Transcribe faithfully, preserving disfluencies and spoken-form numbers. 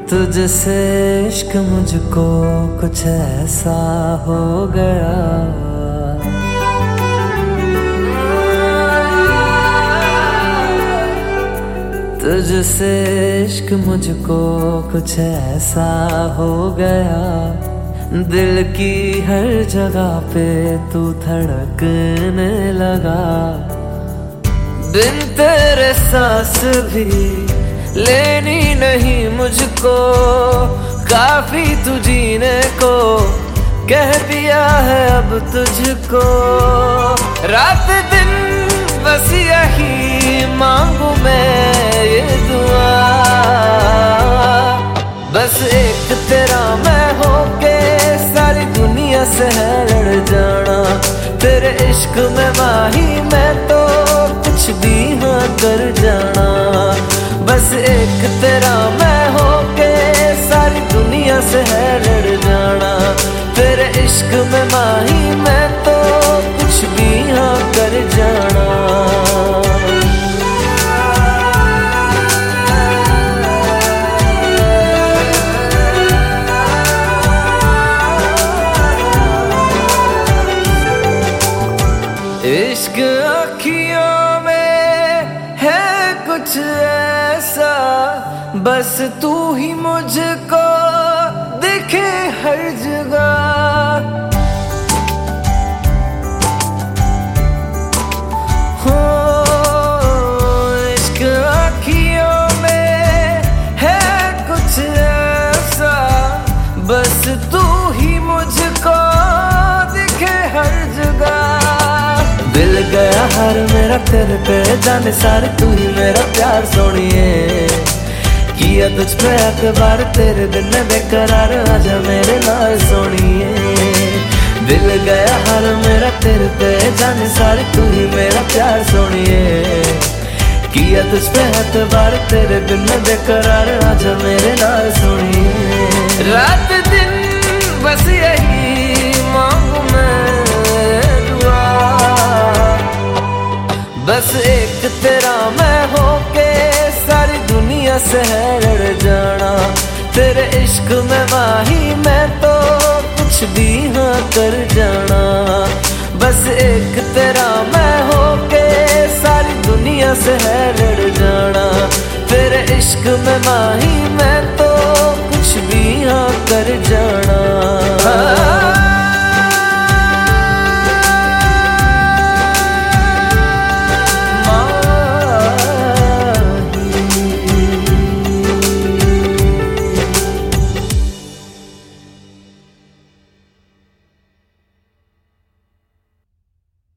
तुझसे इश्क मुझको कुछ ऐसा हो गया, तुझसे इश्क मुझको कुछ ऐसा हो गया। दिल की हर जगह पे तू धड़कने लगा, बिन तेरे सांस भी लेनी नहीं मुझको, काफी तू जीने को कह दिया है अब तुझको। रात दिन बस यही मांगू मैं ये दुआ, बस एक तेरा मैं होके सारी दुनिया से है लड़ जाना। तेरे इश्क में माही मैं तो कुछ भी हाँ कर जाना, बस एक तेरा मैं होके सारी दुनिया से है लड़ जाना। तेरे इश्क में माही मैं तो कुछ भी हाँ कर जाना। इश्क अखियों में है कुछ ऐसा, बस तू ही मुझको दिखे हर जगह। हो इश्क अखियों में है कुछ ऐसा, बस तू ही मुझको दिखे हर जगह। दिल गया हर मेरा तेरे पे जाने सारे, तू ही मेरा प्यार सोनिए। किया तुझ पे अखबार तेरे दिन में बेकरार, आजा मेरे नाल सोनिए। दिल गया हर मेरा तेरे पे जाने सारे, तू ही मेरा प्यार सोनिए। किया तुझ पे अखबार तेरे दिन में बेकरार, आजा मेरे नाल सोनिए। रात दिन बस यही मांगू मैं दुआ, बस एक तेरा मैं होके सारी दुनिया से है लड़ जाना। तेरे इश्क में माही मैं तो कुछ भी हाँ कर जाना, बस एक तेरा मैं होके सारी दुनिया से है लड़ जाना। तेरे इश्क में माही मैं तो कुछ भी हाँ कर जाना।